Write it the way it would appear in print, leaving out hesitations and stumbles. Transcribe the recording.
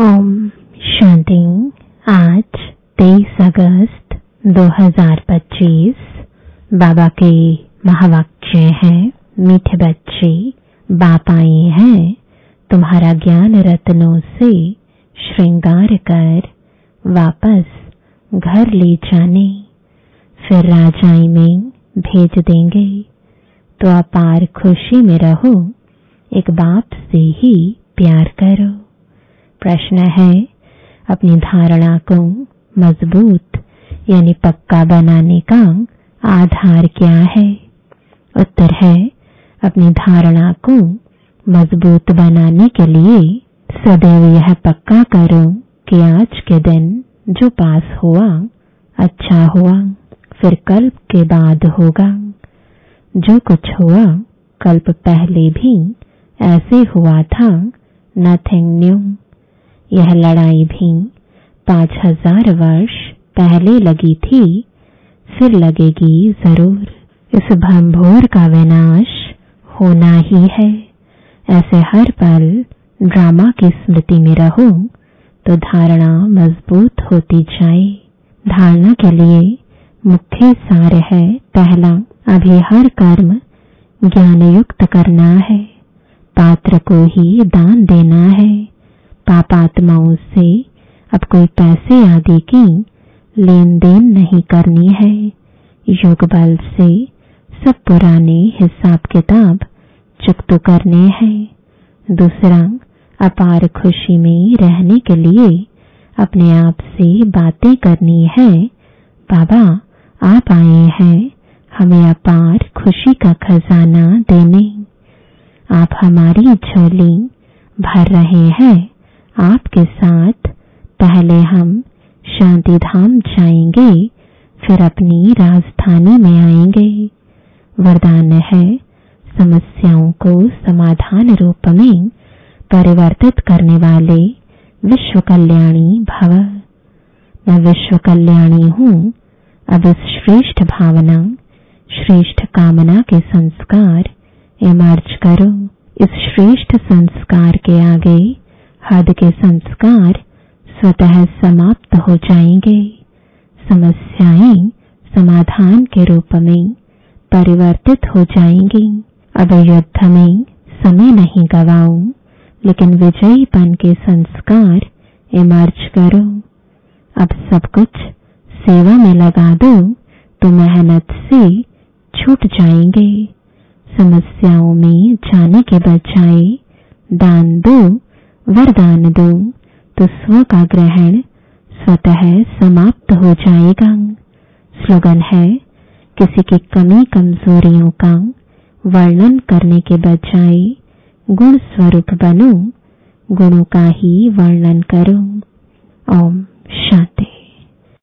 ओम शांति। आज 23 अगस्त 2025 बाबा के महावाक्य हैं। मीठे बच्चे, बाप आए हैं तुम्हारा ज्ञान रत्नों से श्रृंगार कर वापस घर ले जाने, फिर राजाई में भेज देंगे। तो अपार खुशी में रहो, एक बाप से ही प्यार करो। प्रश्न है, अपनी धारणा को मजबूत यानी पक्का बनाने का आधार क्या है? उत्तर है, अपनी धारणा को मजबूत बनाने के लिए सदैव यह पक्का करो कि आज के दिन जो पास हुआ अच्छा हुआ, फिर कल्प के बाद होगा। जो कुछ हुआ कल्प पहले भी ऐसे हुआ था, नथिंग न्यू। यह लड़ाई भी 5000 वर्ष पहले लगी थी, फिर लगेगी जरूर। इस भंभोर का विनाश होना ही है। ऐसे हर पल ड्रामा की स्मृति में रहो तो धारणा मजबूत होती जाए। धारणा के लिए मुख्य सार है, पहला, अभी हर कर्म ज्ञान युक्त करना है, पात्र को ही दान देना है। पापात्माओं से अब कोई पैसे आदि की लेन देन नहीं करनी है। योग बल से सब पुराने हिसाब किताब चुकता करने हैं। दूसरा, अपार खुशी में रहने के लिए अपने आप से बातें करनी है। बाबा आप आए हैं हमें अपार खुशी का खजाना देने। आप हमारी झोली भर रहे हैं। आपके साथ पहले हम शांति धाम जाएंगे, फिर अपनी राजधानी में आएंगे। वरदान है, समस्याओं को समाधान रूप में परिवर्तित करने वाले विश्व कल्याणी भव। मैं विश्व कल्याणी हूँ। अब इस श्रेष्ठ भावना, श्रेष्ठ कामना के संस्कार इमर्ज करो। इस श्रेष्ठ संस्कार के आगे हद के संस्कार स्वतः समाप्त हो जाएंगे। समस्याएं समाधान के रूप में परिवर्तित हो जाएंगी। अब युद्ध में समय नहीं गवाओ, लेकिन विजयीपन के संस्कार इमर्ज करो। अब सब कुछ सेवा में लगा दो तो मेहनत से छूट जाएंगे। समस्याओं में जाने के बजाय दान दो, वरदान दो तो स्व का ग्रहण स्वतः समाप्त हो जाएगा। स्लोगन है, किसी की कमी कमजोरियों का वर्णन करने के बजाय गुण स्वरूप बनो, गुणों का ही वर्णन करो। ओम शांति।